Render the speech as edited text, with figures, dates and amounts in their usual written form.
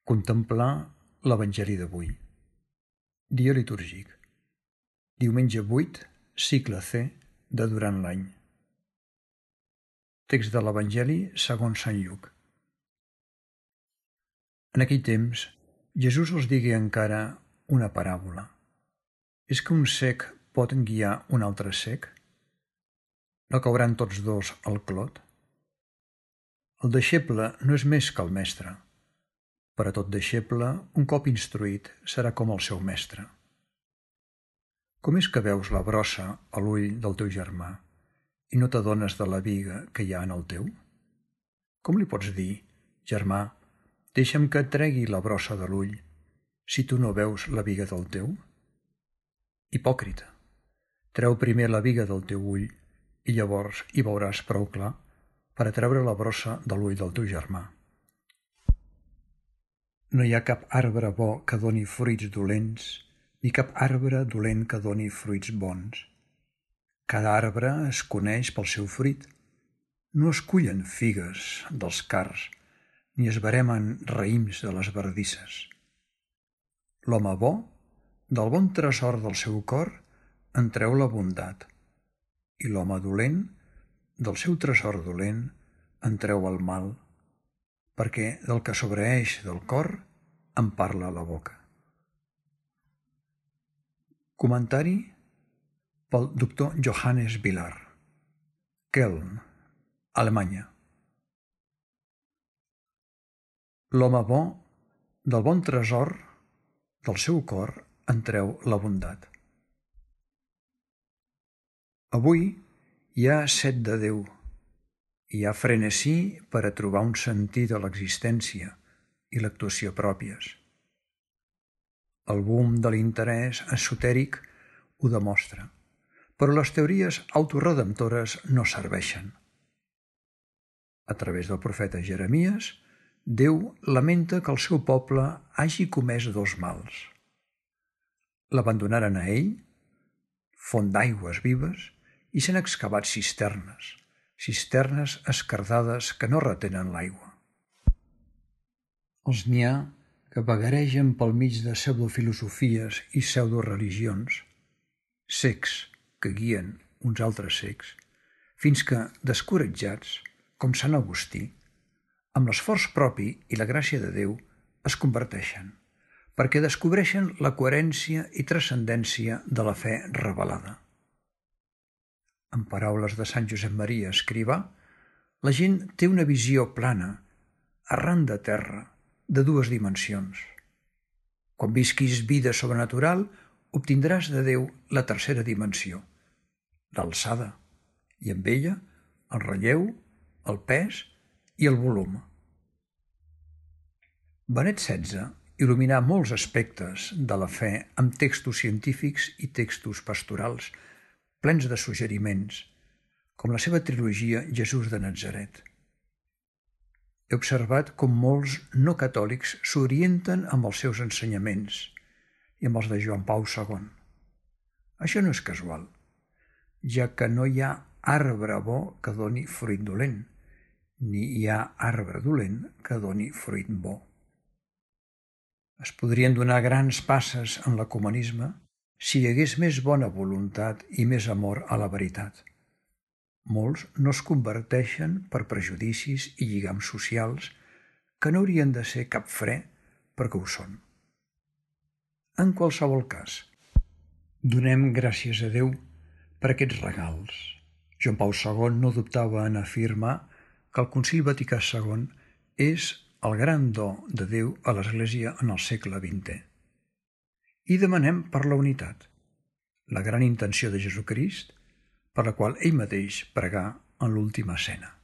Contemplar l'Evangeli d'avui. Dia litúrgic. Diumenge 8, cicle C de durant l'any. Text de l'Evangeli segons Sant Lluc. En aquell temps, Jesús els digué encara una paràbola. És que un cec pot guiar un altre cec? No cauran tots dos al clot? El deixeble no és més que el mestre. Per a tot deixeble, un cop instruït, serà com el seu mestre. Com és que veus la brossa a l'ull del teu germà i no t'adones de la biga que hi ha en el teu? Com li pots dir, germà, deixa'm que et tregui la brossa de l'ull, si tu no veus la biga del teu? Hipòcrita, treu primer la biga del teu ull i llavors hi veuràs prou clar per a treure la brossa de l'ull del teu germà. No hi ha cap arbre bo que doni fruits dolents, ni cap arbre dolent que doni fruits bons. Cada arbre es coneix pel seu fruit. No es cullen figues dels cards, ni es veremen raïms de les bardisses. L'home bo, del bon tresor del seu cor, en treu la bondat, i l'home dolent, del seu tresor dolent, en treu el mal, perquè del que sobreeix del cor en parla la boca. Comentari pel doctor Johannes Villard, Köln, Alemanya. L'home bo, del bon tresor del seu cor, en treu la bondat. Avui hi ha set de Déu. Hi ha frenesí per a trobar un sentit a l'existència i l'actuació pròpies. El boom de l'interès esotèric ho demostra, però les teories autoredemptores no serveixen. A través del profeta Jeremies, Déu lamenta que el seu poble hagi comès dos mals. L'abandonaren a ell, font d'aigües vives, i s'han excavat cisternes esquerdades que no retenen l'aigua. Els n'hi ha que vagaregen pel mig de pseudofilosofies i pseudoreligions, cecs que guien uns altres cecs, fins que, descoratjats, com Sant Agustí, amb l'esforç propi i la gràcia de Déu es converteixen, perquè descobreixen la coherència i transcendència de la fe revelada. En paraules de Sant Josep Maria Escrivà, la gent té una visió plana, arran de terra, de dues dimensions. Quan visquis vida sobrenatural, obtindràs de Déu la tercera dimensió, l'alçada, i amb ella el relleu, el pes i el volum. Benet XVI il·luminà molts aspectes de la fe amb textos científics i textos pastorals, plens de suggeriments, com la seva trilogia Jesús de Natzaret. He observat com molts no catòlics s'orienten amb els seus ensenyaments i amb els de Joan Pau II. Això no és casual, ja que no hi ha arbre bo que doni fruit dolent, ni hi ha arbre dolent que doni fruit bo. Es podrien donar grans passes en l'ecumenisme si hi hagués més bona voluntat i més amor a la veritat. Molts no es converteixen per prejudicis i lligams socials que no haurien de ser cap fre perquè ho són. En qualsevol cas, donem gràcies a Déu per aquests regals. Joan Pau II no dubtava en afirmar que el Concili Vaticà II és el gran do de Déu a l'Església en el segle XX. I demanem per la unitat, la gran intenció de Jesucrist, per la qual ell mateix pregà en l'última cena.